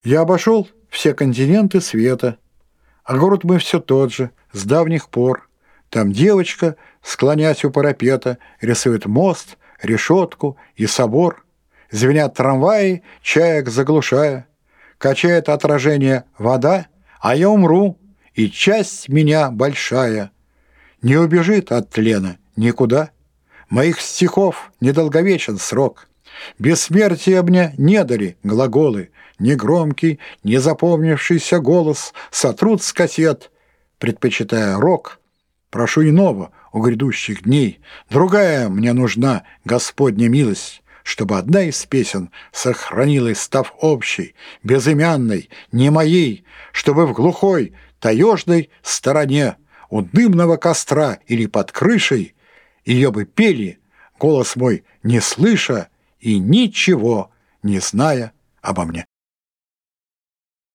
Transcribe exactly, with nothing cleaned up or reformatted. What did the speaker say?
Я обошел все континенты света, а город мой все тот же, с давних пор. Там девочка, склонясь у парапета, рисует мост, решетку и собор. Звенят трамваи, чаек заглушая. Качает отражение вода, а я умру, и часть меня большая не убежит от тлена никуда. Моих стихов недолговечен срок. Бессмертия мне не дали глаголы, ни громкий, не запомнившийся голос сотрут с кассет, предпочитая рок. Прошу иного у грядущих дней. Другая мне нужна Господня милость, чтобы одна из песен сохранилась, став общей, безымянной, не моей, чтобы в глухой, таежной стороне у дымного костра или под крышей ее бы пели, голос мой не слыша и ничего не зная обо мне.